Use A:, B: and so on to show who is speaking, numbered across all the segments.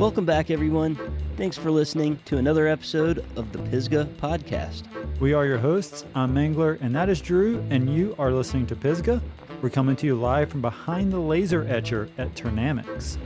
A: Welcome back, everyone. Thanks for listening to another episode of the Pisgah Podcast.
B: We are your hosts. I'm Mangler, and that is Drew, and you are listening to Pisgah. We're coming to you live from behind the laser etcher at Turnamics.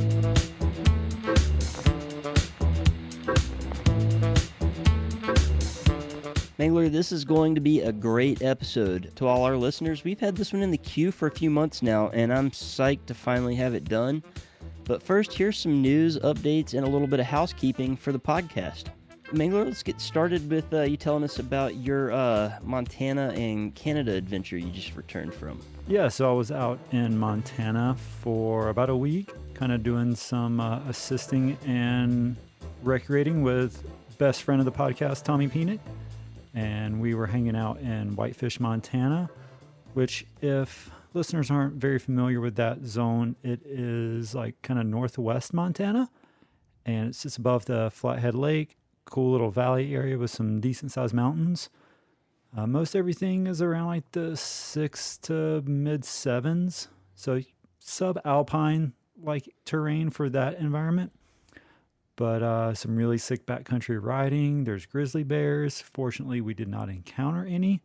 A: Mangler, this is going to be a great episode. To all our listeners, we've had this one in the queue for a few months now, and I'm psyched to finally have it done. But first, here's some news, updates, and a little bit of housekeeping for the podcast. Mangler, let's get started with you telling us about your Montana and Canada adventure you just returned from.
B: Yeah, so I was out in Montana for about a week, kind of doing some assisting and recreating with best friend of the podcast, Tommy Peanut. And we were hanging out in Whitefish, Montana, which, if listeners aren't very familiar with that zone, it is like kind of northwest Montana, and it sits above the Flathead Lake. Cool little valley area with some decent sized mountains. Most everything is around like the 6 to mid 7s, so sub-alpine like terrain for that environment. But some really sick backcountry riding. There's grizzly bears. Fortunately, we did not encounter any.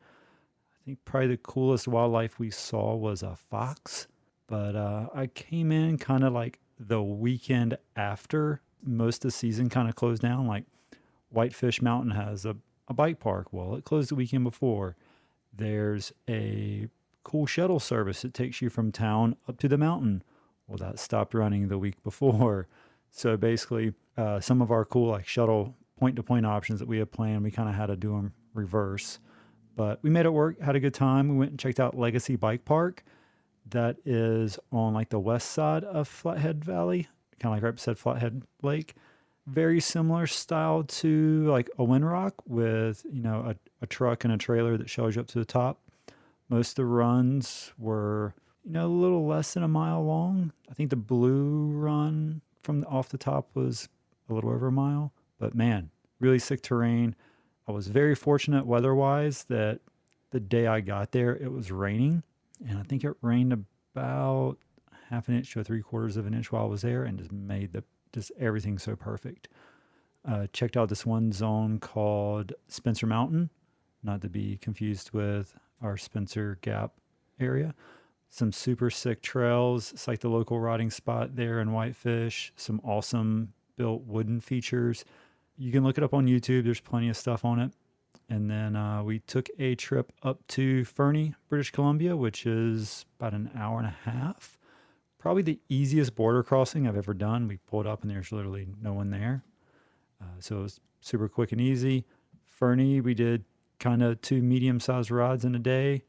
B: I think probably the coolest wildlife we saw was a fox. But I came in kind of like the weekend after most of the season kind of closed down. Like Whitefish Mountain has a bike park. Well, it closed the weekend before. There's a cool shuttle service that takes you from town up to the mountain. Well, that stopped running the week before. So basically, some of our cool like shuttle point-to-point options that we had planned, we kind of had to do them reverse. But we made it work, had a good time. We went and checked out Legacy Bike Park. That is on like the west side of Flathead Valley, kind of like right beside Flathead Lake. Very similar style to like a Windrock with, you know, a truck and a trailer that shows you up to the top. Most of the runs were, you know, a little less than a mile long. I think the blue run from off the top was a little over a mile, but man, really sick terrain. I was very fortunate weather-wise that the day I got there, it was raining, and I think it rained about half an inch to 3/4 of an inch while I was there, and just made just everything so perfect. Checked out this one zone called Spencer Mountain, not to be confused with our Spencer Gap area. Some super sick trails. It's like the local riding spot there in Whitefish. Some awesome built wooden features. You can look it up on YouTube. There's plenty of stuff on it. And then we took a trip up to Fernie, British Columbia, which is about an hour and a half. Probably the easiest border crossing I've ever done. We pulled up and there's literally no one there. So it was super quick and easy. Fernie, we did kind of 2 medium-sized rides in a day.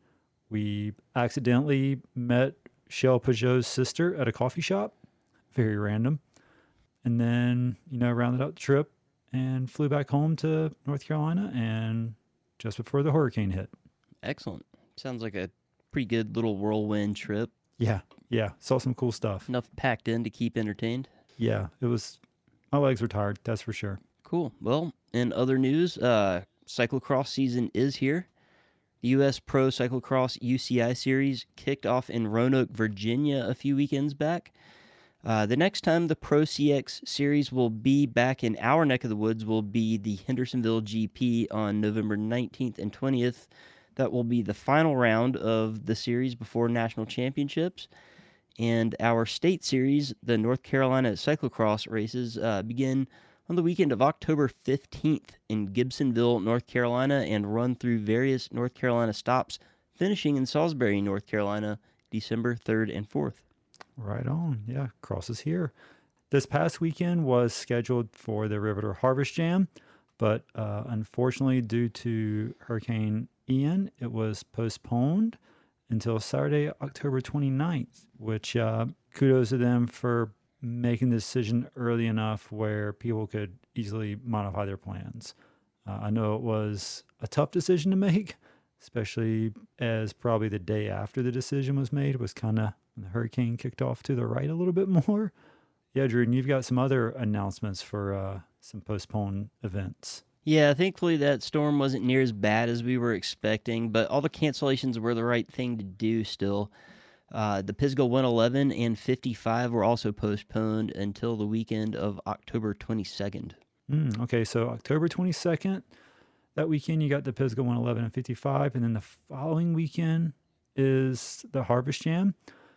B: We accidentally met Shell Peugeot's sister at a coffee shop. Very random. And then, you know, rounded out the trip and flew back home to North Carolina and just before the hurricane hit.
A: Excellent. Sounds like a pretty good little whirlwind trip.
B: Yeah. Saw some cool stuff.
A: Enough packed in to keep entertained.
B: Yeah, it was. My legs were tired, that's for sure.
A: Cool. Well, in other news, cyclocross season is here. The U.S. Pro Cyclocross UCI Series kicked off in Roanoke, Virginia a few weekends back. The next time the Pro CX Series will be back in our neck of the woods will be the Hendersonville GP on November 19th and 20th. That will be the final round of the series before national championships. And our state series, the North Carolina Cyclocross races, begin on the weekend of October 15th in Gibsonville, North Carolina, and run through various North Carolina stops, finishing in Salisbury, North Carolina, December 3rd and 4th.
B: Right on. Yeah, crosses here. This past weekend was scheduled for the Riveter Harvest Jam, but unfortunately, due to Hurricane Ian, it was postponed until Saturday, October 29th, which kudos to them for making the decision early enough where people could easily modify their plans. I know it was a tough decision to make, especially as probably the day after the decision was made was kind of when the hurricane kicked off to the right a little bit more. Yeah, Drew, and you've got some other announcements for some postponed events.
A: Yeah, thankfully that storm wasn't near as bad as we were expecting, but all the cancellations were the right thing to do still. The Pisgah 111 and 55 were also postponed until the weekend of October 22nd.
B: Okay, so October 22nd, that weekend you got the Pisgah 111 and 55, and then the following weekend is the Harvest Jam.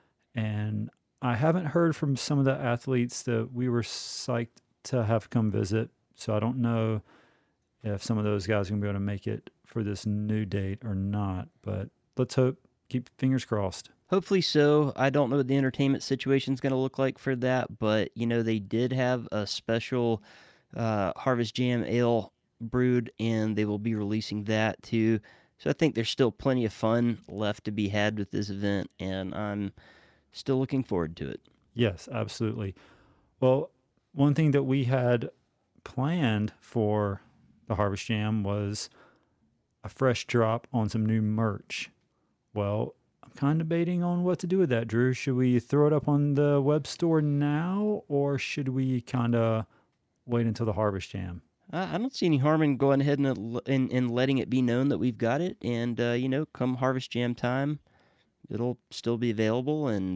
B: And I haven't heard from some of the athletes that we were psyched to have come visit, so I don't know if some of those guys are going to be able to make it for this new date or not, but let's hope, keep fingers crossed.
A: Hopefully so. I don't know what the entertainment situation is going to look like for that, but, they did have a special Harvest Jam Ale brewed, and they will be releasing that too. So I think there's still plenty of fun left to be had with this event, and I'm still looking forward to it.
B: Yes, absolutely. Well, one thing that we had planned for the Harvest Jam was a fresh drop on some new merch. Well, I'm kind of debating on what to do with that, Drew. Should we throw it up on the web store now, or should we kind of wait until the Harvest Jam?
A: I don't see any harm in going ahead and letting it be known that we've got it, and come Harvest Jam time, it'll still be available, and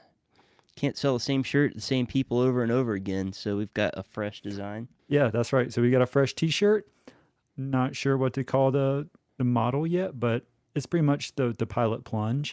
A: can't sell the same shirt to the same people over and over again, so we've got a fresh design.
B: Yeah, that's right. So we got a fresh T-shirt. Not sure what to call the model yet, but it's pretty much the Pilot Plunge.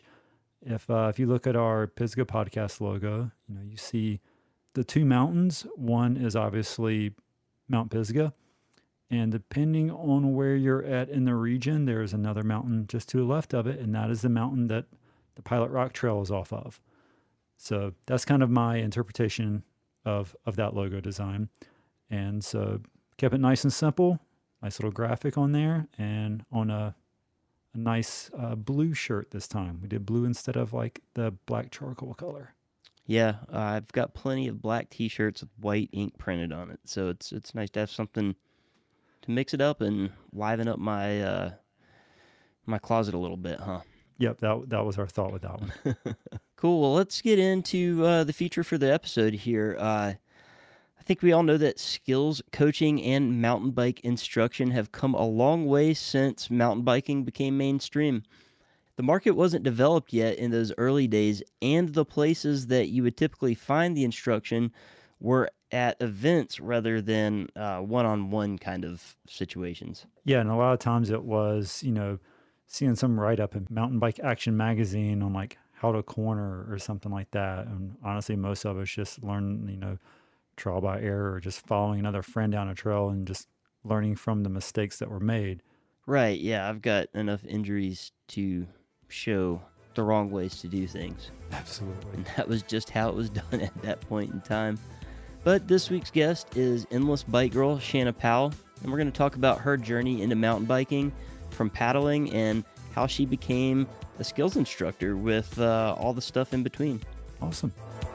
B: If you look at our Pisgah podcast logo, you see the two mountains. One is obviously Mount Pisgah, and depending on where you're at in the region, there's another mountain just to the left of it, and that is the mountain that the Pilot Rock Trail is off of. So that's kind of my interpretation of that logo design. And so kept it nice and simple, nice little graphic on there, and on a nice blue shirt this time. We did blue instead of like the black charcoal color.
A: Yeah, I've got plenty of black T-shirts with white ink printed on it, so it's nice to have something to mix it up and liven up my my closet a little bit, huh?
B: Yep, that was our thought with that one.
A: Cool. Well, let's get into the feature for the episode here. I think we all know that skills coaching and mountain bike instruction have come a long way since mountain biking became mainstream. The market wasn't developed yet in those early days, and the places that you would typically find the instruction were at events rather than one-on-one kind of situations.
B: Yeah, and a lot of times it was, seeing some write-up in Mountain Bike Action magazine on like how to corner or something like that. And honestly, most of us just learn, trial by error, or just following another friend down a trail and just learning from the mistakes that were made.
A: Right, yeah, I've got enough injuries to show the wrong ways to do things.
B: Absolutely.
A: And that was just how it was done at that point in time. But this week's guest is Endless Bike Girl, Shanna Powell, and we're going to talk about her journey into mountain biking, from paddling, and how she became a skills instructor with all the stuff in between.
B: Awesome.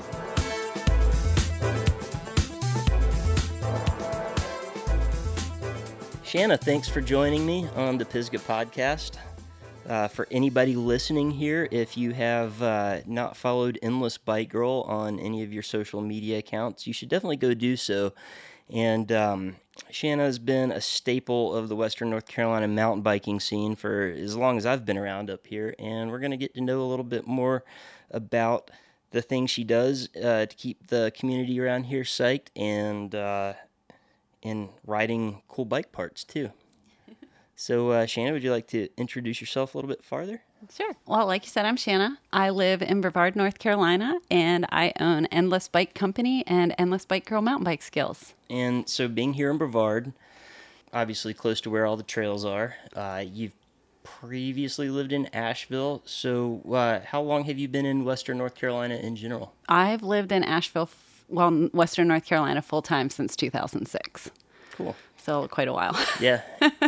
A: Shanna, thanks for joining me on the Pisgah podcast. For anybody listening here, if you have not followed Endless Bike Girl on any of your social media accounts, you should definitely go do so. And Shanna has been a staple of the Western North Carolina mountain biking scene for as long as I've been around up here, and we're going to get to know a little bit more about the things she does to keep the community around here psyched, and riding cool bike parts too. So, Shanna, would you like to introduce yourself a little bit farther?
C: Sure. Well, like you said, I'm Shanna. I live in Brevard, North Carolina, and I own Endless Bike Company and Endless Bike Girl Mountain Bike Skills.
A: And so being here in Brevard, obviously close to where all the trails are, you've previously lived in Asheville. So how long have you been in Western North Carolina in general?
C: I've lived in Western North Carolina full-time since 2006.
A: Cool.
C: So quite a while.
A: Yeah.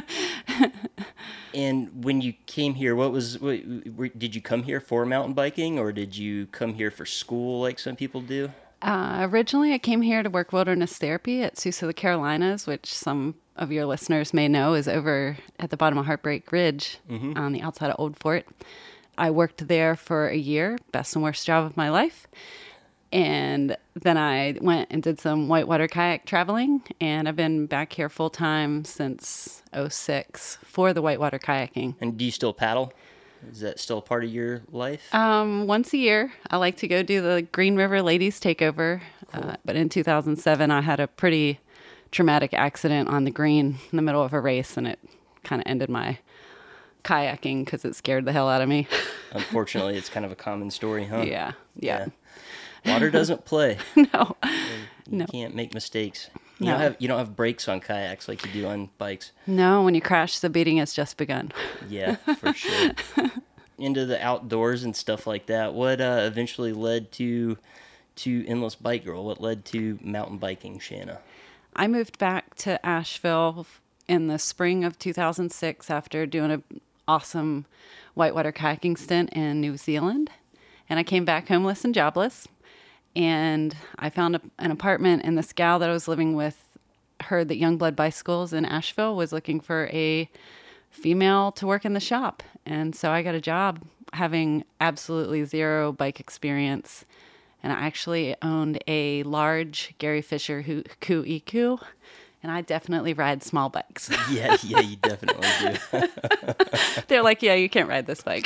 A: And when you came here, did you come here for mountain biking, or did you come here for school like some people do?
C: Originally, I came here to work wilderness therapy at Sioux of the Carolinas, which some of your listeners may know is over at the bottom of Heartbreak Ridge on the outside of Old Fort. I worked there for a year, best and worst job of my life. And then I went and did some whitewater kayak traveling, and I've been back here full time since 2006 for the whitewater kayaking.
A: And do you still paddle? Is that still a part of your life?
C: Once a year, I like to go do the Green River Ladies Takeover.
A: Cool.
C: But in 2007, I had a pretty traumatic accident on the green in the middle of a race, and it kind of ended my kayaking because it scared the hell out of me.
A: Unfortunately, it's kind of a common story, huh?
C: Yeah.
A: Water doesn't play.
C: No.
A: You
C: No.
A: can't make mistakes.
C: No.
A: You don't have brakes on kayaks like you do on bikes.
C: No, when you crash, the beating has just begun.
A: Yeah, for sure. Into the outdoors and stuff like that. What eventually led to Endless Bike Girl? What led to mountain biking, Shanna?
C: I moved back to Asheville in the spring of 2006 after doing an awesome whitewater kayaking stint in New Zealand. And I came back homeless and jobless. And I found an apartment, and this gal that I was living with heard that Youngblood Bicycles in Asheville was looking for a female to work in the shop. And so I got a job having absolutely zero bike experience. And I actually owned a large Gary Fisher Ku EQ, and I definitely ride small bikes.
A: Yeah, you definitely do.
C: They're like, yeah, you can't ride this bike.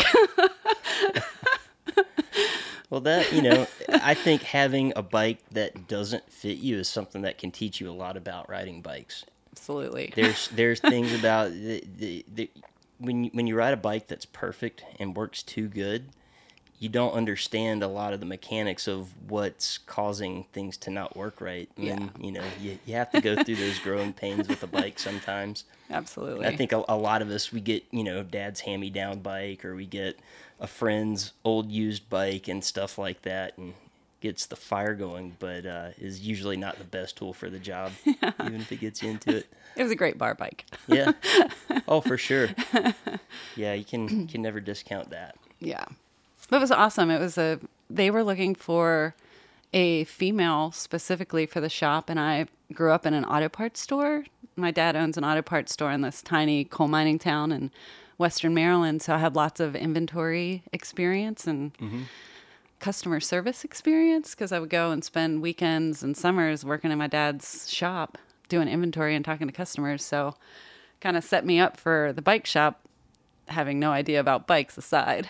A: Well, I think having a bike that doesn't fit you is something that can teach you a lot about riding bikes.
C: Absolutely.
A: There's things about when you ride a bike that's perfect and works too good, you don't understand a lot of the mechanics of what's causing things to not work right. And, you have to go through those growing pains with a bike sometimes.
C: Absolutely.
A: I think a lot of us, we get, dad's hand-me-down bike, or we get a friend's old used bike and stuff like that, and gets the fire going, but is usually not the best tool for the job, even if it gets you into it.
C: It was a great bar bike.
A: Yeah. Oh, for sure. Yeah, you can never discount that.
C: Yeah. It was awesome. They were looking for a female specifically for the shop, and I grew up in an auto parts store. My dad owns an auto parts store in this tiny coal mining town in Western Maryland, so I had lots of inventory experience and customer service experience because I would go and spend weekends and summers working in my dad's shop doing inventory and talking to customers. So kind of set me up for the bike shop, having no idea about bikes aside.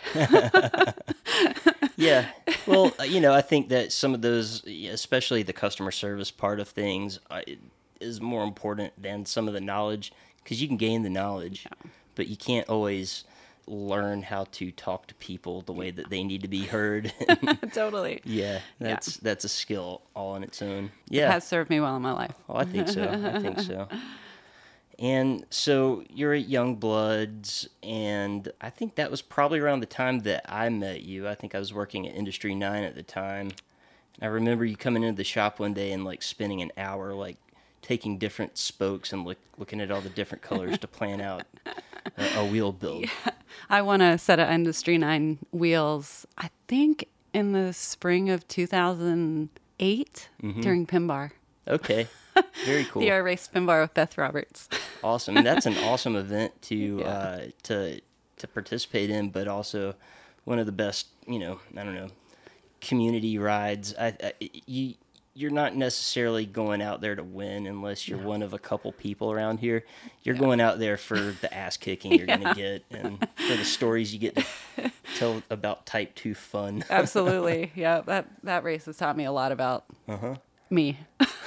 A: Yeah. Well, I think that some of those, especially the customer service part of things, is more important than some of the knowledge, because you can gain the knowledge, but you can't always learn how to talk to people the way that they need to be heard.
C: Totally.
A: Yeah, that's a skill all on its own.
C: It
A: Yeah.
C: has served me well in my life.
A: Oh, I think so. And so you're at Youngbloods, and I think that was probably around the time that I met you. I think I was working at Industry 9 at the time. I remember you coming into the shop one day and spending an hour taking different spokes and looking at all the different colors to plan out a wheel build.
C: Yeah. I won a set of Industry 9 wheels, I think in the spring of 2008 during Pin Bar.
A: Okay. Very cool.
C: I raced Pin Bar with Beth Roberts.
A: Awesome. And that's an awesome event to participate in, but also one of the best, community rides. You're not necessarily going out there to win unless you're one of a couple people around here. You're going out there for the ass kicking you're going to get, and for the stories you get to tell about Type 2 fun.
C: Absolutely. Yeah, that race has taught me a lot about me.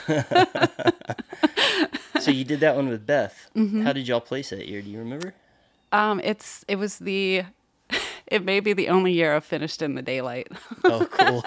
A: So you did that one with Beth. How did y'all place that year? Do you remember?
C: It may be the only year I've finished in the daylight.
A: Oh, cool.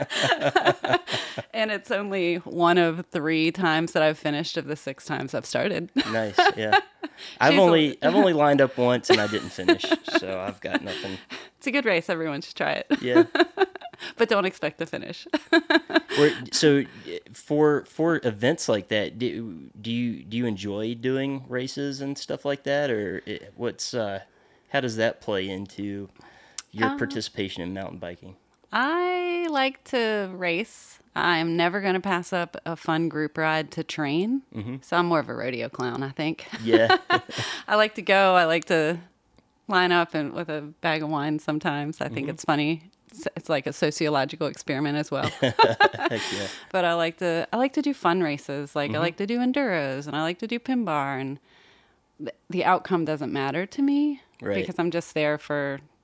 C: And it's only one of 3 times that I've finished of the 6 times I've started.
A: Nice, yeah. I've only lined up once and I didn't finish, so I've got nothing.
C: It's a good race. Everyone should try it.
A: Yeah.
C: But don't expect to finish.
A: So for events like that, do you enjoy doing races and stuff like that, or how does that play into your participation in mountain biking?
C: I like to race. I'm never going to pass up a fun group ride to train. So I'm more of a rodeo clown, I think.
A: Yeah.
C: I like to go. I like to line up with a bag of wine sometimes. I think it's funny. It's like a sociological experiment as well.
A: Heck yeah.
C: But I like to do fun races. I like to do enduros, and I like to do pin bar, and the outcome doesn't matter to me
A: Right.
C: because I'm just there for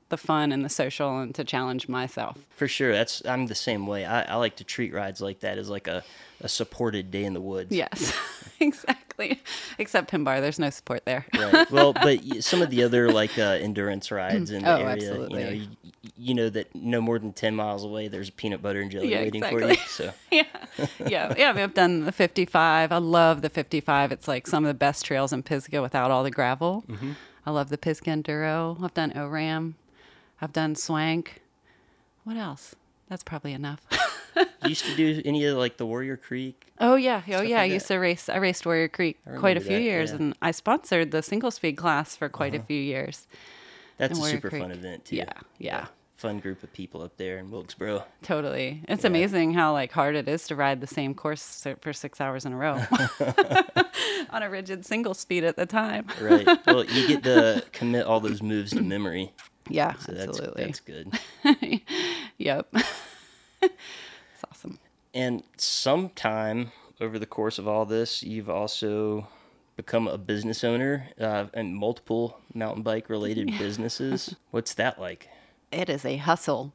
C: the fun and the social and to challenge myself.
A: For sure. I'm the same way. I like to treat rides like that as like a supported day in the woods.
C: Yes, exactly. Except Pin Bar, there's no support there.
A: Right. Well, but some of the other like endurance rides in the area,
C: absolutely.
A: you know that no more than 10 miles away, there's peanut butter and jelly waiting for
C: exactly.
A: you. So
C: Yeah. I've done the 55. I love the 55. It's like some of the best trails in Pisgah without all the gravel.
A: Mm-hmm.
C: I love the Pisgah Enduro. I've done ORAM. I've done Swank. What else? That's probably enough.
A: you used to do any of like the Warrior Creek?
C: Oh yeah. I
A: like
C: used to race. I raced Warrior Creek quite a few years, and I sponsored the single speed class for quite a few years.
A: That's a
C: Warrior
A: super
C: Creek.
A: fun event too.
C: Yeah.
A: Fun group of people up there in Wilkesboro.
C: Totally. It's amazing how like hard it is to ride the same course for 6 hours in a row on a rigid single speed at the time.
A: Right. Well, you get to commit all those moves to memory.
C: Yeah,
A: So
C: absolutely.
A: that's good.
C: Yep. It's awesome.
A: And sometime over the course of all this, you've also become a business owner and multiple mountain bike related businesses. What's that like?
C: It is a hustle.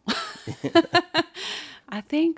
C: I think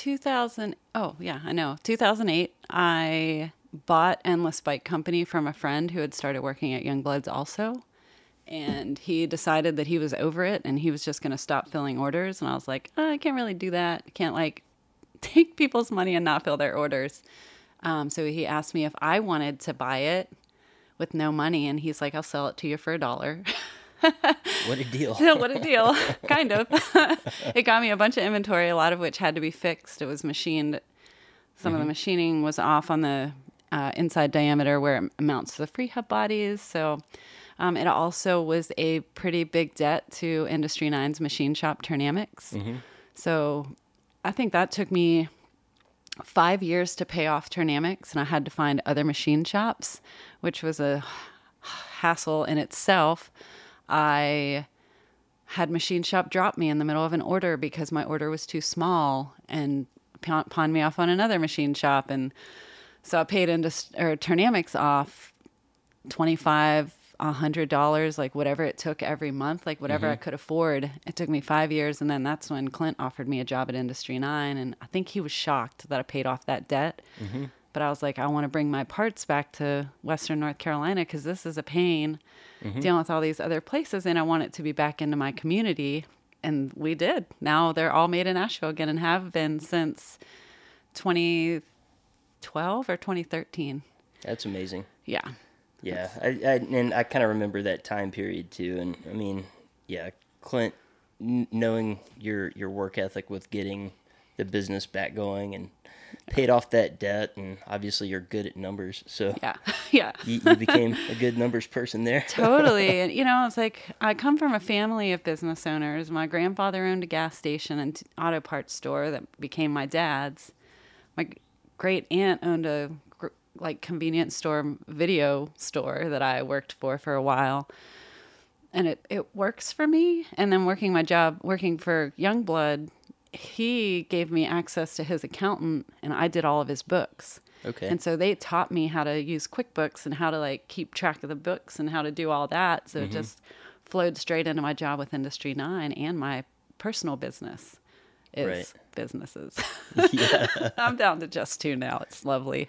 C: 2008, I bought Endless Bike Company from a friend who had started working at Youngbloods also. And he decided that he was over it and he was just going to stop filling orders. And I was like, I can't really do that. I can't like take people's money and not fill their orders. So he asked me if I wanted to buy it with no money. And he's like, I'll sell it to you for $1.
A: What a deal.
C: What a deal. Kind of. It got me a bunch of inventory, a lot of which had to be fixed. It was machined. Some of the machining was off on the inside diameter where it mounts to the free hub bodies. So it also was a pretty big debt to Industry 9's machine shop, Turnamics. So I think that took me 5 years to pay off Turnamics, and I had to find other machine shops, which was a hassle in itself. I had machine shop drop me in the middle of an order because my order was too small and pawned me off on another machine shop. And so I paid Turnamics off $25, $100, like whatever it took every month, like whatever I could afford. It took me 5 years. And then that's when Clint offered me a job at Industry 9. And I think he was shocked that I paid off that debt. But I was like, I want to bring my parts back to Western North Carolina because this is a pain dealing with all these other places. And I want it to be back into my community. And we did. Now they're all made in Asheville again and have been since 2012 or 2013.
A: That's amazing.
C: Yeah.
A: Yeah. I kind of remember that time period too. And I mean, yeah, Clint, knowing your work ethic with getting the business back going and paid off that debt, and obviously you're good at numbers, so
C: yeah
A: you became a good numbers person there.
C: Totally. And it's like I come from a family of business owners. My grandfather owned a gas station and auto parts store that became my dad's. My great aunt owned a convenience store, video store that I worked for a while, and it works for me. And then working for Youngblood, he gave me access to his accountant, and I did all of his books.
A: Okay.
C: And so they taught me how to use QuickBooks and how to like keep track of the books and how to do all that. So it just flowed straight into my job with Industry 9 and my personal business is businesses.
A: Yeah.
C: I'm down to just 2 now. It's lovely.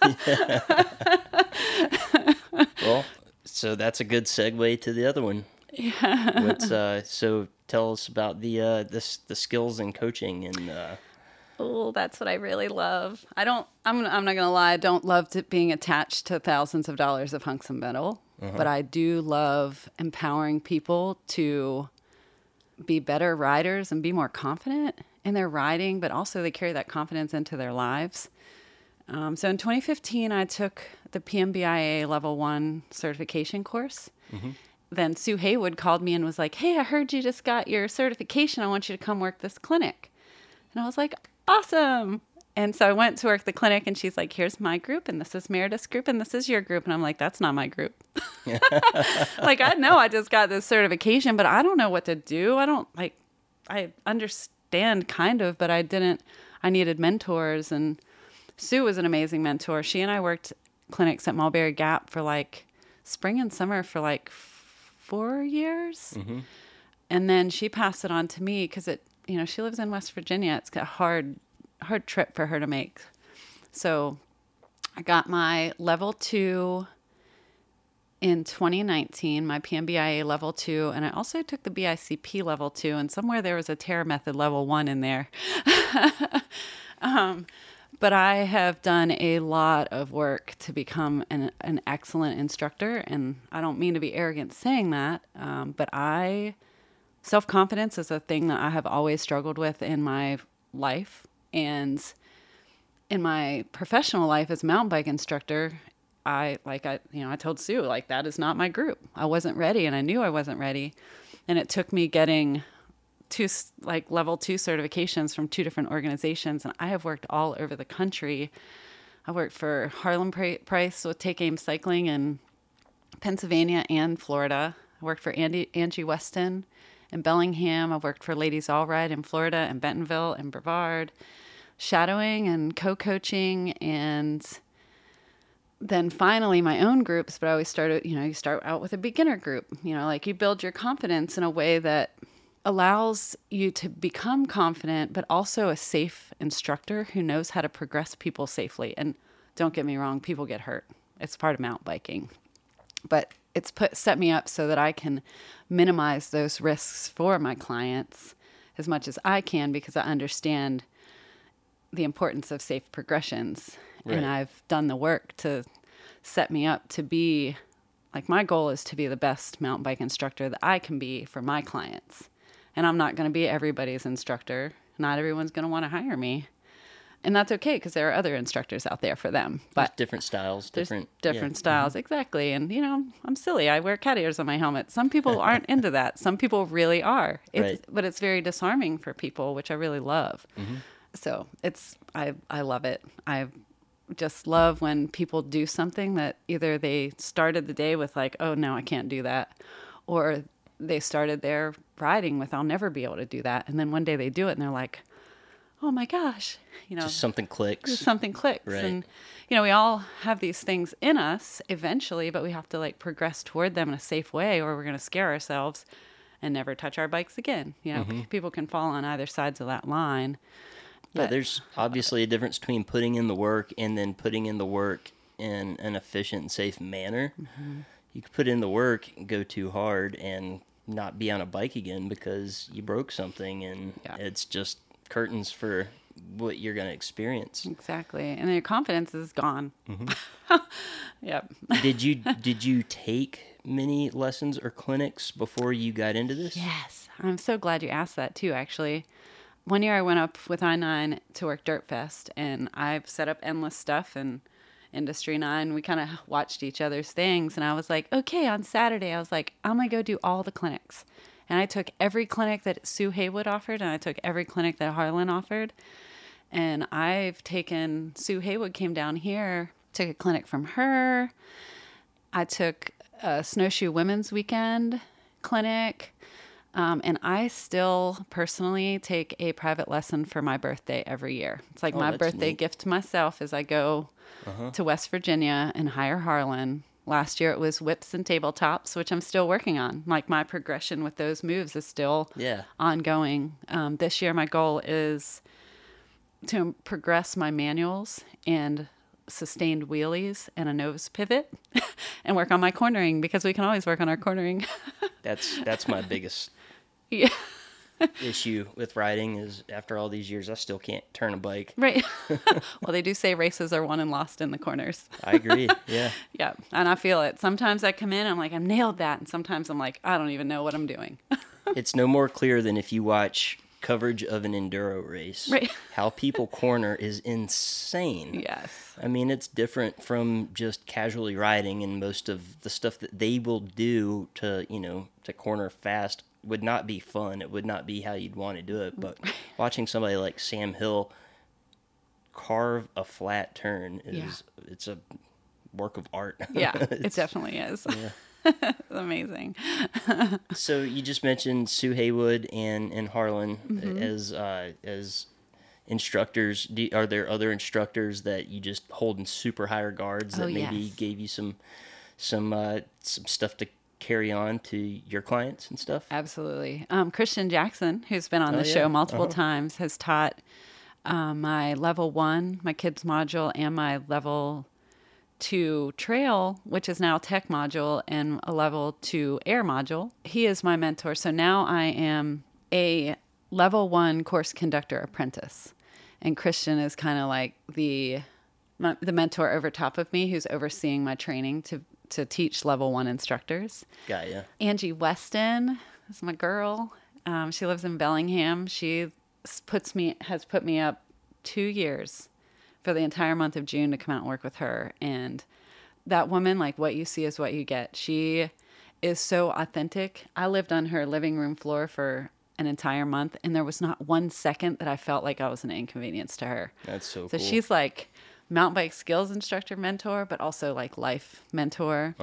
A: Well, so that's a good segue to the other one. Yeah. So tell us about the skills in coaching and.
C: Oh, that's what I really love. I'm not gonna lie. I don't love being attached to thousands of dollars of hunks of metal, but I do love empowering people to be better riders and be more confident in their riding, but also they carry that confidence into their lives. So in 2015, I took the PMBIA Level 1 certification course. Then Sue Haywood called me and was like, "Hey, I heard you just got your certification. I want you to come work this clinic." And I was like, "Awesome." And so I went to work the clinic, and she's like, "Here's my group, and this is Meredith's group, and this is your group." And I'm like, "That's not my group." Like, I know I just got this certification, but I don't know what to do. I understand kind of, but I needed mentors. And Sue was an amazing mentor. She and I worked clinics at Mulberry Gap for like spring and summer for like 4 years. And then she passed it on to me because she lives in West Virginia. It's a hard trip for her to make. So I got my level 2 in 2019, my PMBIA level 2, and I also took the BICP level 2, and somewhere there was a Terra Method level 1 in there. But I have done a lot of work to become an excellent instructor, and I don't mean to be arrogant saying that, but self-confidence is a thing that I have always struggled with in my life, and in my professional life as a mountain bike instructor, I told Sue, like, that is not my group. I wasn't ready, and I knew I wasn't ready, and it took me getting 2 level 2 certifications from 2 different organizations, and I have worked all over the country. I worked for Harlan Price with Take Aim Cycling in Pennsylvania and Florida. I worked for Angie Weston in Bellingham. I worked for Ladies All Ride in Florida and Bentonville and Brevard, shadowing and co-coaching, and then finally my own groups. But I always started, you start out with a beginner group, like you build your confidence in a way that allows you to become confident, but also a safe instructor who knows how to progress people safely. And don't get me wrong, people get hurt. It's part of mountain biking. But it's set me up so that I can minimize those risks for my clients as much as I can, because I understand the importance of safe progressions. Right. And I've done the work to set me up to be, like, my goal is to be the best mountain bike instructor that I can be for my clients. And I'm not going to be everybody's instructor. Not everyone's going to want to hire me. And that's okay, because there are other instructors out there for them. But
A: there's different styles.
C: Different styles, mm-hmm. Exactly. And, I'm silly. I wear cat ears on my helmet. Some people aren't into that. Some people really are.
A: Right.
C: But it's very disarming for people, which I really love.
A: Mm-hmm.
C: So I love it. I just love when people do something that either they started the day with, like, oh, no, I can't do that, or they started their riding with, I'll never be able to do that. And then one day they do it and they're like, oh my gosh,
A: just something clicks.
C: Right. And, we all have these things in us eventually, but we have to, like, progress toward them in a safe way, or we're going to scare ourselves and never touch our bikes again. Mm-hmm. People can fall on either sides of that line.
A: Yeah, there's obviously a difference between putting in the work and then putting in the work in an efficient and safe manner. Mm-hmm. You could put in the work and go too hard and not be on a bike again because you broke something, and it's just curtains for what you're going to experience.
C: Exactly. And then your confidence is gone.
A: Mm-hmm.
C: Yep.
A: Did you take many lessons or clinics before you got into this?
C: Yes. I'm so glad you asked that too, actually. One year I went up with I-9 to work Dirt Fest, and I've set up endless stuff, and Industry 9, we kind of watched each other's things, and I was like, okay, on Saturday, I was like, I'm going to go do all the clinics. And I took every clinic that Sue Haywood offered, and I took every clinic that Harlan offered. And Sue Haywood came down here, took a clinic from her. I took a Snowshoe Women's Weekend clinic. And I still personally take a private lesson for my birthday every year. It's like my birthday gift to myself as I go to West Virginia and hire Harlan. Last year it was whips and tabletops, which I'm still working on. Like, my progression with those moves is still ongoing. This year my goal is to progress my manuals and sustained wheelies and a nose pivot and work on my cornering, because we can always work on our cornering.
A: That's my biggest issue with riding, is after all these years I still can't turn a bike.
C: Right. Well, they do say races are won and lost in the corners.
A: I agree. Yeah.
C: Yeah. And I feel it. Sometimes I come in, I'm like, I nailed that. And sometimes I'm like, I don't even know what I'm doing.
A: It's no more clear than if you watch coverage of an enduro race.
C: Right.
A: How people corner is insane.
C: Yes.
A: I mean, it's different from just casually riding, and most of the stuff that they will do to corner fast would not be fun. It would not be how you'd want to do it. But watching somebody like Sam Hill carve a flat turn it's a work of art.
C: Yeah, it definitely is. Yeah. It's amazing.
A: So you just mentioned Sue Haywood and Harlan as instructors. Are there other instructors that you just hold in super high regards that maybe gave you some stuff to carry on to your clients and stuff?
C: Absolutely. Christian Jackson, who's been on the
A: yeah.
C: show multiple times, has taught my level 1, my kids module, and my level 2 trail, which is now tech module, and a level 2 air module. He is my mentor. So now I am a level 1 course conductor apprentice. And Christian is kind of like the mentor over top of me, who's overseeing my training to teach level 1 instructors.
A: Got ya.
C: Angie Weston is my girl. She lives in Bellingham. She has put me up 2 years for the entire month of June to come out and work with her. And that woman, like, what you see is what you get. She is so authentic. I lived on her living room floor for an entire month, and there was not 1 second that I felt like I was an inconvenience to her.
A: That's so
C: So
A: cool.
C: she's like mountain bike skills instructor mentor, but also like life mentor.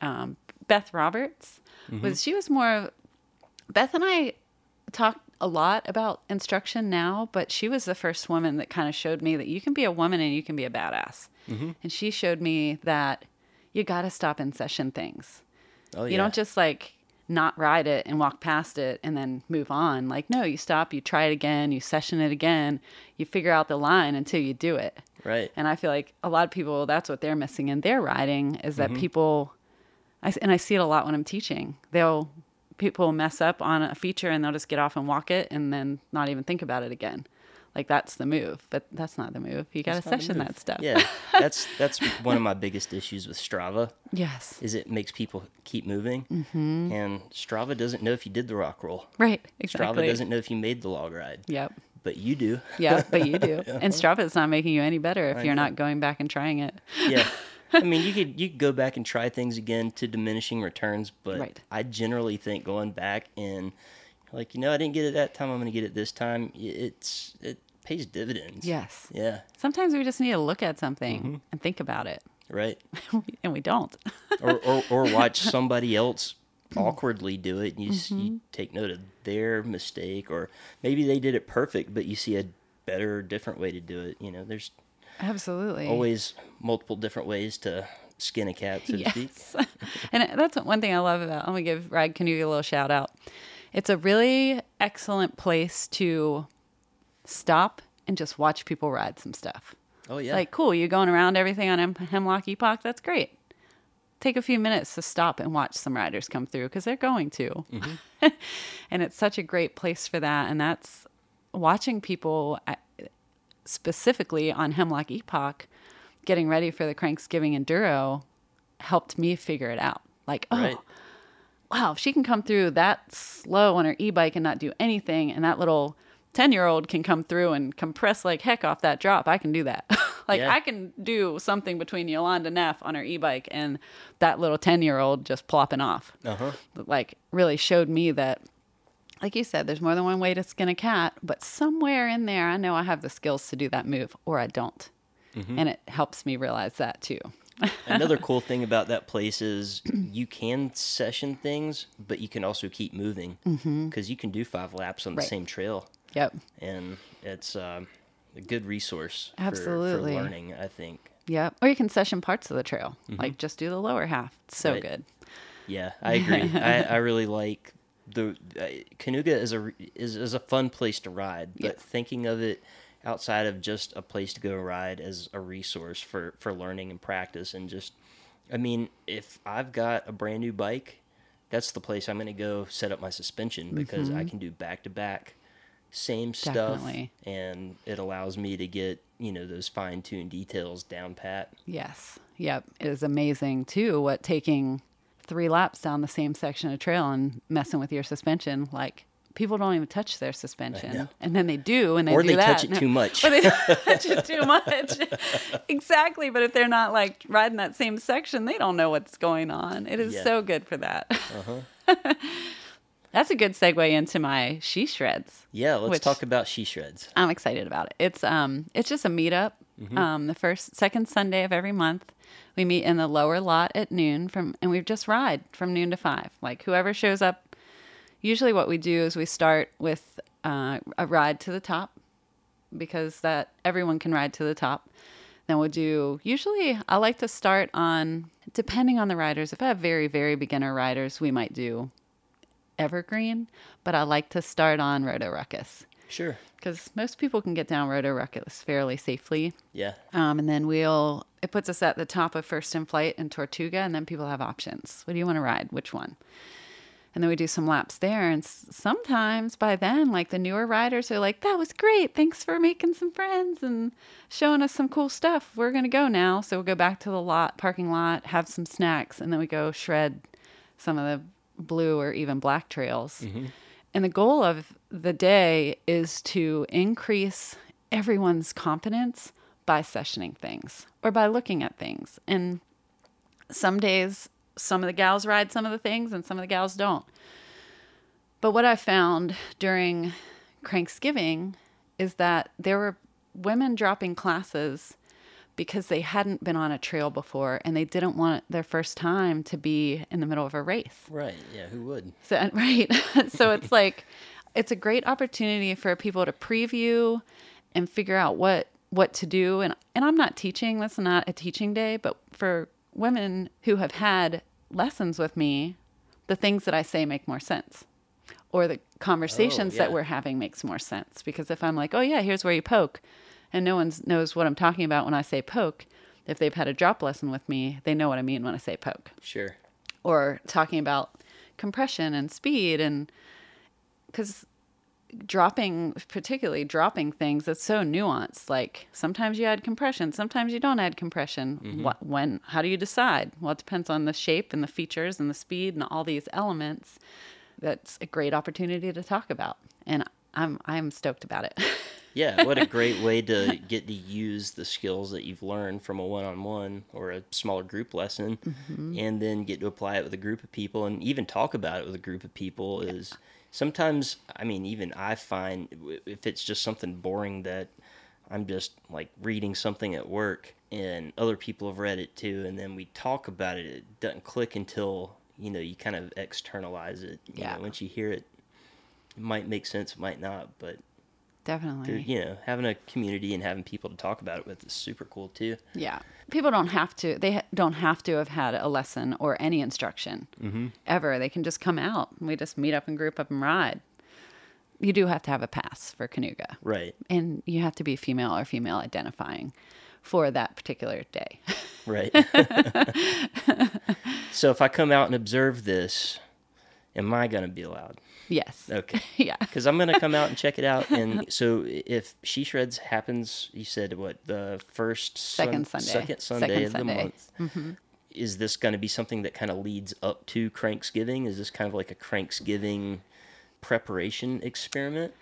C: Beth Roberts was more. Beth and I talk a lot about instruction now, but she was the first woman that kind of showed me that you can be a woman and you can be a badass. And she showed me that you got to stop in session things.
A: Oh,
C: You don't just like not ride it and walk past it and then move on. Like, no, you stop, you try it again, you session it again, you figure out the line until you do it.
A: Right.
C: And I feel like a lot of people, that's what they're missing in their riding, is that people, and I see it a lot when I'm teaching. People mess up on a feature and they'll just get off and walk it and then not even think about it again. Like, that's the move, but that's not the move. You got to session that stuff.
A: Yeah, that's one of my biggest issues with Strava.
C: Yes.
A: Is it makes people keep moving, and Strava doesn't know if you did the rock roll.
C: Right. Exactly.
A: Strava doesn't know if you made the log ride.
C: Yep.
A: But you do.
C: Yeah, but you do. And Strava's not making you any better if you're not going back and trying it.
A: Yeah. I mean, you could go back and try things again to diminishing returns, but
C: Right.
A: I generally think going back and like, I didn't get it that time, I'm going to get it this time. It pays dividends.
C: Yes.
A: Yeah.
C: Sometimes we just need to look at something and think about it,
A: Right.
C: and we don't.
A: or watch somebody else awkwardly do it, and you take note of their mistake, or maybe they did it perfect, but you see a better, different way to do it. There's
C: Absolutely.
A: always multiple different ways to skin a cat, so to speak.
C: Yes. And that's one thing I love about, I'm going to give Ride Canoe a little shout out. It's a really excellent place to stop and just watch people ride some stuff.
A: Oh, yeah.
C: Like, cool, you're going around everything on Hemlock Epoch. That's great. Take a few minutes to stop and watch some riders come through, because they're going to. And it's such a great place for that. And that's watching people specifically on Hemlock Epoch getting ready for the Cranksgiving Enduro helped me figure it out. Like,
A: Right.
C: wow, if she can come through that slow on her e-bike and not do anything, and that little 10-year-old can come through and compress like heck off that drop, I can do that.
A: Yeah.
C: I can do something between Yolanda Neff on her e-bike and that little 10-year-old just plopping off. Like, really showed me that, like you said, there's more than one way to skin a cat, but somewhere in there, I know I have the skills to do that move, or I don't. And it helps me realize that too.
A: Another cool thing about that place is you can session things, but you can also keep moving, because you can do 5 laps on the
C: Right.
A: same trail.
C: Yep.
A: And it's a good resource for
C: Absolutely.
A: learning, I think.
C: Yep. Or you can session parts of the trail, like just do the lower half. It's so
A: Right.
C: good.
A: Yeah, I agree. I really like the Canuga is a fun place to ride, but
C: Yeah.
A: thinking of it outside of just a place to go ride as a resource for learning and practice, and just, I mean, if I've got a brand new bike, that's the place I'm going to go set up my suspension, because I can do back to back same stuff,
C: Definitely.
A: and it allows me to get those fine-tuned details down pat.
C: Yes. Yep. It is amazing too what taking 3 laps down the same section of trail and messing with your suspension, like, people don't even touch their suspension, and then they do, and they
A: Or
C: do
A: they
C: that.
A: touch it too much.
C: Or they touch it too much. Exactly. But if they're not like riding that same section, they don't know what's going on. It is
A: Yeah.
C: so good for that. That's a good segue into my She Shreds.
A: Yeah, let's
C: Which-
A: talk about She Shreds.
C: I'm excited about it. It's just a meetup. The second Sunday of every month, we meet in the lower lot at noon and we just ride from noon to 5. Like, whoever shows up. Usually, what we do is we start with a ride to the top, because that everyone can ride to the top. Then we'll do. Usually, I like to start on Depending on the riders, if I have very, very beginner riders, we might do evergreen, but I like to start on Roto Ruckus.
A: Sure.
C: Because most people can get down Roto Ruckus fairly safely.
A: Yeah.
C: And then it puts us at the top of First in Flight and Tortuga, and then people have options. What do you want to ride? Which one? And then we do some laps there. And sometimes by then, like the newer riders are like, that was great. Thanks for making some friends and showing us some cool stuff. We're going to go now. So we'll go back to the parking lot, have some snacks, and then we go shred some of the blue or even black trails. Mm-hmm. And the goal of the day is to increase everyone's confidence by sessioning things or by looking at things. And some days, some of the gals ride some of the things and some of the gals don't. But what I found during Cranksgiving is that there were women dropping classes because they hadn't been on a trail before and they didn't want their first time to be in the middle of a race.
A: Right. Yeah. Who would?
C: So, right. So it's like, it's a great opportunity for people to preview and figure out what to do. And I'm not teaching, this is not a teaching day, but for women who have had lessons with me, the things that I say make more sense. Or the conversations that we're having makes more sense. Because if I'm like, oh yeah, here's where you poke, and no one knows what I'm talking about when I say poke, if they've had a drop lesson with me, they know what I mean when I say poke.
A: Sure.
C: Or talking about compression and speed, and because particularly dropping things, it's so nuanced. Like sometimes you add compression, sometimes you don't add compression. Mm-hmm. How do you decide? Well, it depends on the shape and the features and the speed and all these elements. That's a great opportunity to talk about, and I'm stoked about it.
A: Yeah, what a great way to get to use the skills that you've learned from a one-on-one or a smaller group lesson, mm-hmm. and then get to apply it with a group of people and even talk about it with a group of people. Is sometimes, I mean, even I find if it's just something boring that I'm just like reading something at work and other people have read it too, and then we talk about it, it doesn't click until, you kind of externalize it. You know, once you hear it, it might make sense, it might not, but
C: definitely.
A: Having a community and having people to talk about it with is super cool too.
C: Yeah. People don't have to, don't have to have had a lesson or any instruction mm-hmm. ever. They can just come out and we just meet up and group up and ride. You do have to have a pass for Canuga.
A: Right.
C: And you have to be female or female identifying for that particular day.
A: Right. So if I come out and observe this, am I going to be allowed?
C: Yes.
A: Okay.
C: Yeah.
A: Because I'm going to come out and check it out. And so if She Shreds happens, you said what, the
C: second Sunday
A: of the month. Mm-hmm. Is this going to be something that kind of leads up to Cranksgiving? Is this kind of like a Cranksgiving preparation experiment?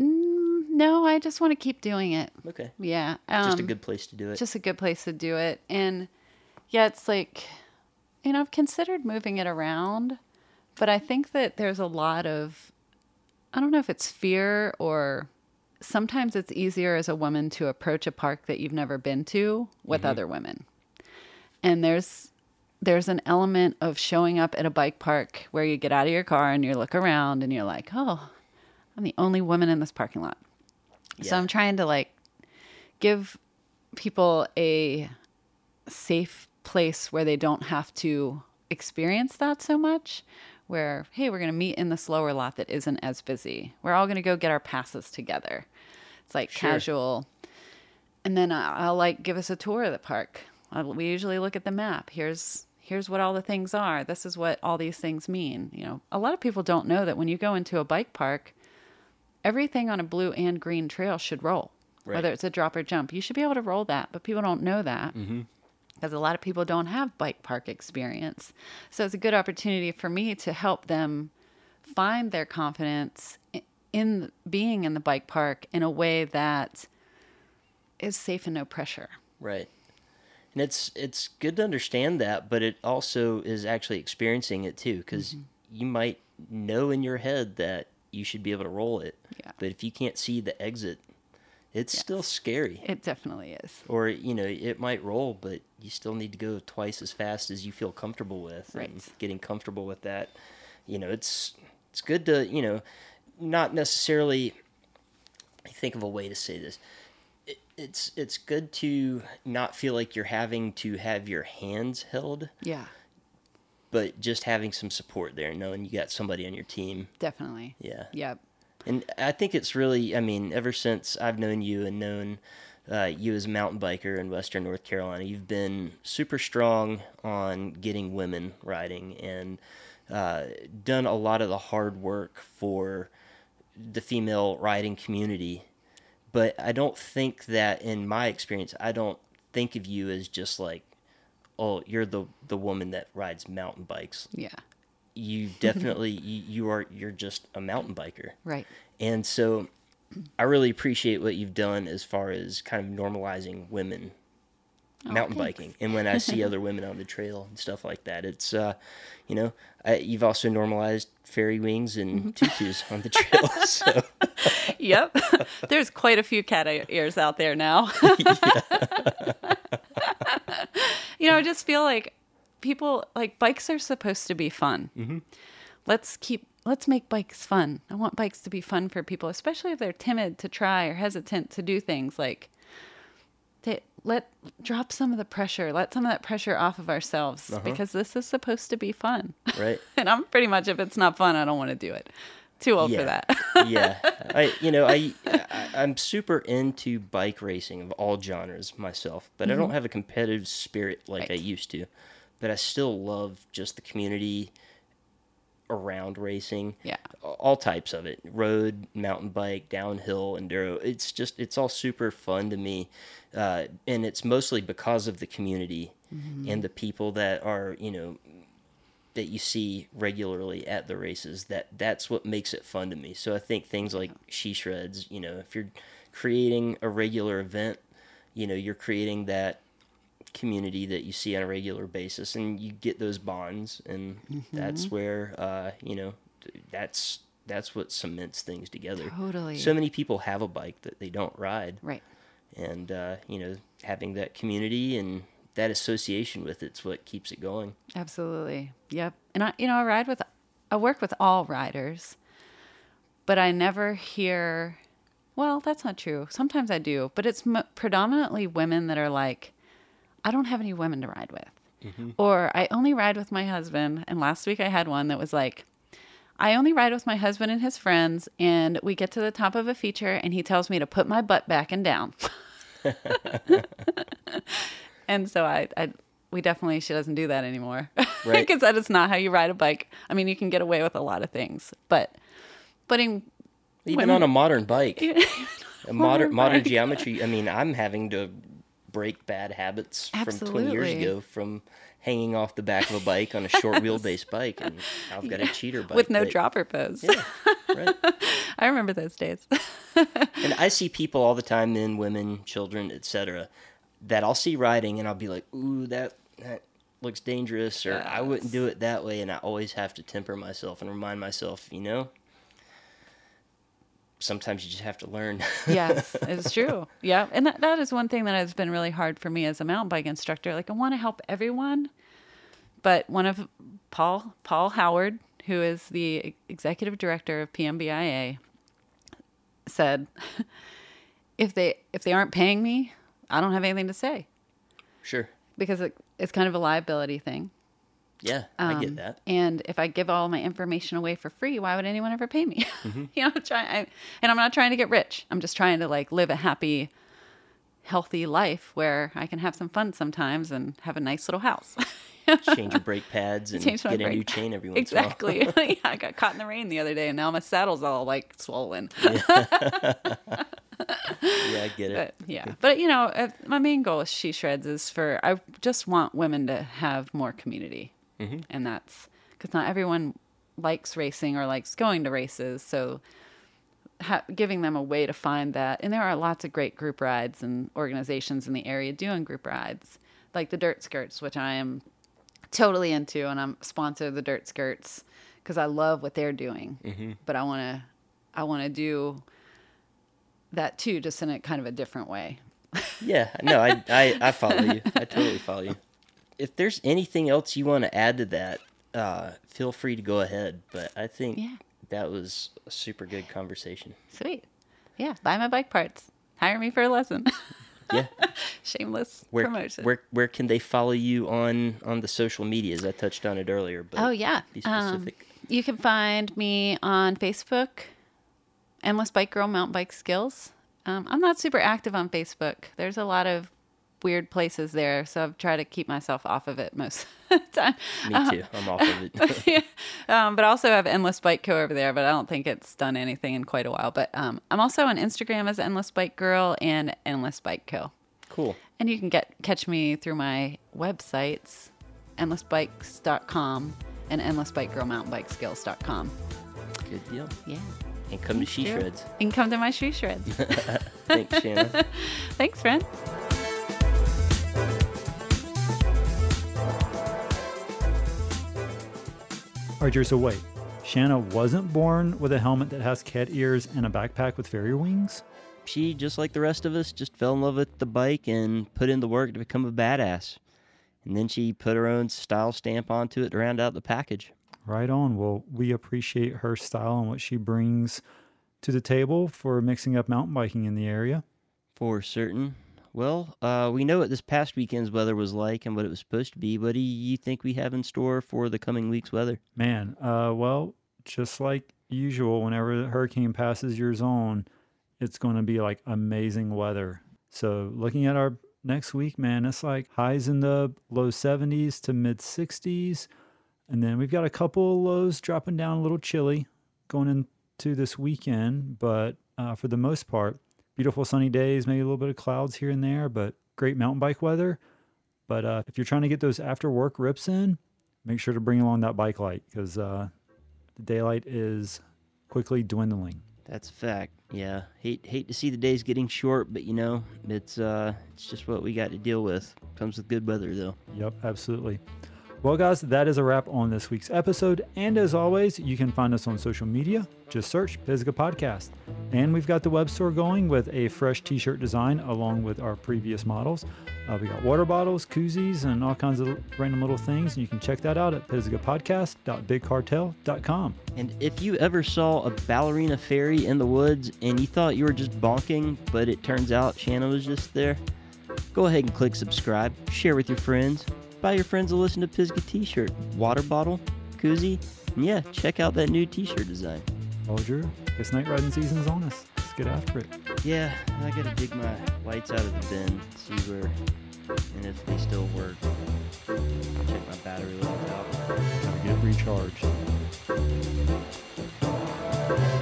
C: No, I just want to keep doing it.
A: Okay.
C: Yeah.
A: Just a good place to do it.
C: Just a good place to do it. And yeah, it's like, I've considered moving it around. But I think that there's a lot of, I don't know if it's fear or sometimes it's easier as a woman to approach a park that you've never been to with mm-hmm. other women. And there's an element of showing up at a bike park where you get out of your car and you look around and you're like, oh, I'm the only woman in this parking lot. Yeah. So I'm trying to give people a safe place where they don't have to experience that so much. Where, hey, we're going to meet in the slower lot that isn't as busy. We're all going to go get our passes together. It's like casual. And then I'll give us a tour of the park. We usually look at the map. Here's what all the things are. This is what all these things mean. A lot of people don't know that when you go into a bike park, everything on a blue and green trail should roll. Right. Whether it's a drop or jump. You should be able to roll that, but people don't know that. Mm-hmm. Because a lot of people don't have bike park experience. So it's a good opportunity for me to help them find their confidence in being in the bike park in a way that is safe and no pressure.
A: Right. And it's good to understand that, but it also is actually experiencing it too, because mm-hmm. you might know in your head that you should be able to roll it. Yeah. But if you can't see the exit, it's still scary. It
C: definitely is.
A: Or, it might roll, but you still need to go twice as fast as you feel comfortable with.
C: Right.
A: And getting comfortable with that, it's good to, not necessarily, I think of a way to say this. it's good to not feel like you're having to have your hands held,
C: Yeah,
A: but just having some support there, knowing you got somebody on your team.
C: definitely.
A: Yeah.
C: Yep.
A: And I think it's really, I mean, ever since I've known you and known you as a mountain biker in Western North Carolina, you've been super strong on getting women riding and done a lot of the hard work for the female riding community. But I don't think that, in my experience, I don't think of you as just like, oh, you're the woman that rides mountain bikes.
C: Yeah.
A: You definitely you're just a mountain biker.
C: Right.
A: And so I really appreciate what you've done as far as kind of normalizing women mountain
C: thanks.
A: biking. And when I see other women on the trail and stuff like that, it's you've also normalized fairy wings and tutus on the trail. So
C: Yep. There's quite a few cat ears out there now. I just feel like people, like, bikes are supposed to be fun. Mm-hmm. Let's make bikes fun. I want bikes to be fun for people, especially if they're timid to try or hesitant to do things. Like, drop some of the pressure. Let some of that pressure off of ourselves, because this is supposed to be fun.
A: Right.
C: And I'm pretty much, if it's not fun, I don't want to do it. Too old for that.
A: Yeah. I'm super into bike racing of all genres myself, but I don't have a competitive spirit like I used to. But I still love just the community around racing.
C: Yeah.
A: All types of it. Road, mountain bike, downhill, enduro. It's all super fun to me. And it's mostly because of the community and the people that are, that you see regularly at the races. That's what makes it fun to me. So I think things like She Shreds, if you're creating a regular event, you're creating that community that you see on a regular basis, and you get those bonds, and that's where that's what cements things together.
C: Totally.
A: So many people have a bike that they don't ride,
C: Right.
A: and having that community and that association with it's what keeps it going.
C: Absolutely. Yep. And I work with all riders, but I never hear, well, that's not true. Sometimes I do, but it's predominantly women that are like, I don't have any women to ride with. Or I only ride with my husband. And last week I had one that was like, I only ride with my husband and his friends, and we get to the top of a feature and he tells me to put my butt back and down. And so she doesn't do that anymore.
A: Right.
C: Because that is not how you ride a bike. I mean, you can get away with a lot of things, but putting
A: Even on a modern bike, a modern
C: bike.
A: geometry. I mean, I'm having to break bad habits from 20 years
C: Absolutely.
A: ago from hanging off the back of a bike on a short wheelbase bike, and I've got a cheater bike
C: with no
A: that-
C: dropper pose.
A: Yeah, right.
C: I remember those days.
A: And I see people all the time, men, women, children, etc., that I'll see riding, and I'll be like, "Ooh, that looks dangerous," or "I wouldn't do it that way." And I always have to temper myself and remind myself, sometimes you just have to learn.
C: Yes, it's true. Yeah. And that is one thing that has been really hard for me as a mountain bike instructor. Like, I want to help everyone, but one of Paul Howard, who is the executive director of PMBIA, said, if they aren't paying me, I don't have anything to say,
A: Sure.
C: because it's kind of a liability thing.
A: Yeah, I get that.
C: And if I give all my information away for free, why would anyone ever pay me? And I'm not trying to get rich. I'm just trying to live a happy, healthy life where I can have some fun sometimes and have a nice little house.
A: Change your brake pads and
C: Change my
A: get a
C: brake
A: new chain every once in a while.
C: Exactly. Yeah, I got caught in the rain the other day, and now my saddle's all swollen.
A: Yeah, I get it.
C: But my main goal with She Shreds is I just want women to have more community. And that's because not everyone likes racing or likes going to races. So giving them a way to find that. And there are lots of great group rides and organizations in the area doing group rides, like the Dirt Skirts, which I am totally into. And I'm sponsor of the Dirt Skirts because I love what they're doing. But I want to do that too, just in a kind of a different way.
A: Yeah, no, I follow you. I totally follow you. If there's anything else you want to add to that, feel free to go ahead. But I think that was a super good conversation.
C: Sweet. Yeah. Buy my bike parts. hire me for a lesson.
A: Yeah.
C: Shameless
A: Where,
C: promotion.
A: where can they follow you on the social medias? I touched on it earlier, but
C: Oh, yeah.
A: be specific.
C: You can find me on Facebook, Endless Bike Girl Mountain Bike Skills. I'm not super active on Facebook. There's a lot of weird places there, so I've tried to keep myself off of it most of the time.
A: Me too. I'm off of it.
C: Yeah. But also have Endless Bike Co. over there, but I don't think it's done anything in quite a while. But I'm also on Instagram as Endless Bike Girl and Endless Bike Co.
A: Cool.
C: And you can catch me through my websites, endlessbikes.com and endlessbikegirlmountainbikeskills.com.
A: Good deal.
C: Yeah.
A: And come to She Shreds.
C: You can come to my Shoe Shreds.
A: Thanks, Shanna.
C: Thanks, friend.
B: All right, Drew, so wait. Shanna wasn't born with a helmet that has cat ears and a backpack with fairy wings?
A: She, just like the rest of us, just fell in love with the bike and put in the work to become a badass. And then she put her own style stamp onto it to round out the package.
B: Right on. Well, we appreciate her style and what she brings to the table for mixing up mountain biking in the area.
A: For certain. Well, we know what this past weekend's weather was like and what it was supposed to be. What do you think we have in store for the coming week's weather?
B: Man, well, just like usual, whenever the hurricane passes your zone, it's going to be like amazing weather. So looking at our next week, man, it's like highs in the low 70s to mid 60s. And then we've got a couple of lows dropping down a little chilly going into this weekend. But for the most part, beautiful sunny days, maybe a little bit of clouds here and there, but great mountain bike weather. But if you're trying to get those after work rips in, make sure to bring along that bike light because the daylight is quickly dwindling.
A: That's a fact. Yeah, hate to see the days getting short, but it's just what we got to deal with. Comes with good weather, though.
B: Yep, absolutely. Well, guys, that is a wrap on this week's episode. And as always, you can find us on social media. Just search Pisgah Podcast. And we've got the web store going with a fresh t-shirt design along with our previous models. We got water bottles, koozies, and all kinds of random little things. And you can check that out at pisgahpodcast.bigcartel.com.
A: And if you ever saw a ballerina fairy in the woods and you thought you were just bonking, but it turns out Shanna was just there, go ahead and click subscribe, share with your friends. Buy your friends a Listen to Pisgah t-shirt, water bottle, koozie, and yeah, check out that new t-shirt design.
B: Well, Drew, guess night riding season's on us. Let's get after it.
A: Yeah, I gotta dig my lights out of the bin, see where, and if they still work. Check my battery levels out.
B: Get recharged.